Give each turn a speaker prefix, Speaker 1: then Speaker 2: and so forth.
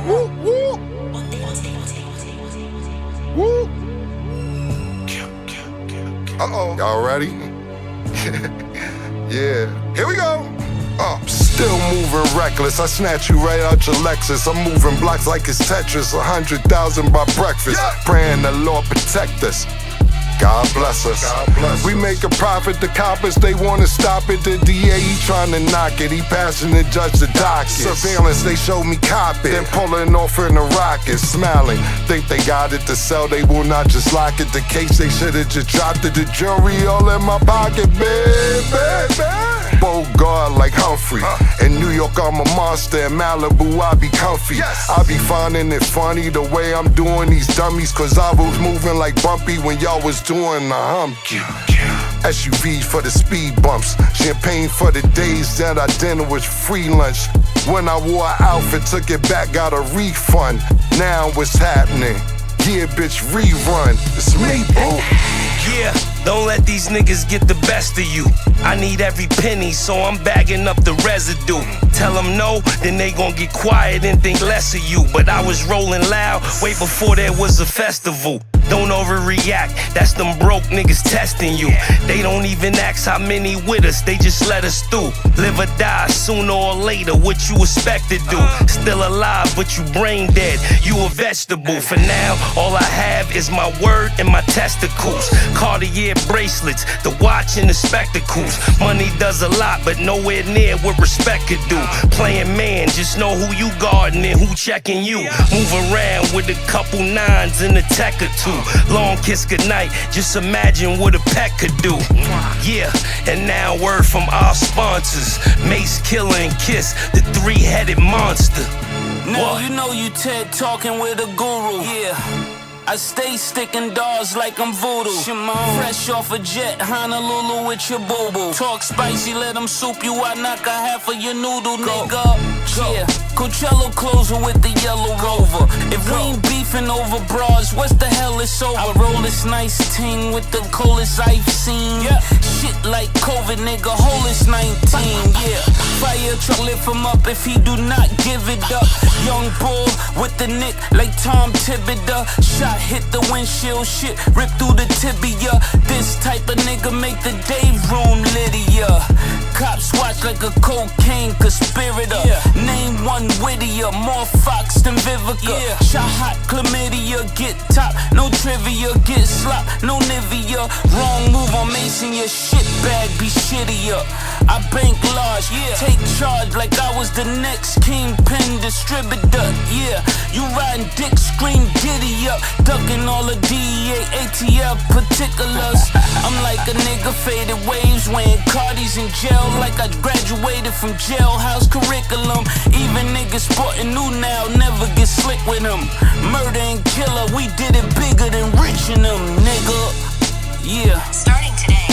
Speaker 1: Woo, woo. Woo. Uh-oh. Y'all ready? Yeah. Here we go. Still moving reckless. I snatch you right out your Lexus. I'm moving blocks like it's Tetris. 100,000 by breakfast. Yeah. Praying the Lord protect us. God bless us. God bless we make a profit, the coppers, they wanna stop it. The DA, he trying to knock it. He passing the judge the docket. Surveillance, they show me cop it. Then pulling off in the rocket, smiling. Think they got it to sell, they will not just lock it. The case, they should've just dropped it. The jury all in my pocket, baby. Bogart like Humphrey. In New York, I'm a monster. In Malibu, I be comfy. Yes. I be finding it funny the way I'm doing these dummies. Cause I was moving like Bumpy when y'all was doing the humpy. SUVs for the speed bumps. Champagne for the days that our dinner was free lunch. When I wore an outfit, took it back, got a refund. Now what's happening? Yeah, bitch, rerun. It's me, boo.
Speaker 2: Yeah, don't let these niggas get the best of you. I need every penny, so I'm bagging up the residue. Tell them no, then they gon' get quiet and think less of you. But I was rolling loud way before there was a festival. Don't overreact, that's them broke niggas testing you. They don't even ask how many with us, they just let us through. Live or die, sooner or later, what you expect to do? Still alive, but you brain dead, you a vegetable. For now, all I have is my word and my testicles. Cartier bracelets, the watch and the spectacles. Money does a lot, but nowhere near what respect could do. Playing man, just know who you guarding and who checking you. Move around with a couple nines and a tech or two. Long kiss goodnight, just imagine what a pet could do. Yeah, and now word from our sponsors. Mace, Killer, and Kiss, the three-headed monster.
Speaker 3: Now you know you TED talking with a guru. Yeah. I stay sticking doors like I'm voodoo. Shimon. Fresh off a jet, Honolulu with your boo-boo. Talk spicy, let them soup you, I knock a half of your noodle, nigga. Yeah, Coachella closing with the yellow Rover. If we ain't beefing over bras, what's the hell is over? I roll this nice ting with the coldest I've seen. Yeah. Shit like COVID, nigga, hold this 19, yeah. Fire truck lift him up if he do not give it up. Young bull with the nick like Tom Thibodeau. Shot hit the windshield, shit rip through the tibia. This type of nigga make the day room Lydia. Cops watch like a cocaine conspirator. Yeah. Name one wittier, more Fox than Vivica. Yeah. Shot hot chlamydia, get top, no trivia, get slop, no Nivea. Wrong move on Mason, your shit bag be shittier. I bank large, yeah. Take charge like I was the next kingpin distributor. Yeah, you riding dick, scream giddy up, ducking all the DEA, ATL particulars. I'm like a nigga faded waves, wearing Cardis in jail like I graduated from jailhouse curriculum. Even niggas sporting new now, never get slick with them. Murder and killer, we did it bigger than rich in them, nigga. Yeah.
Speaker 4: Starting today.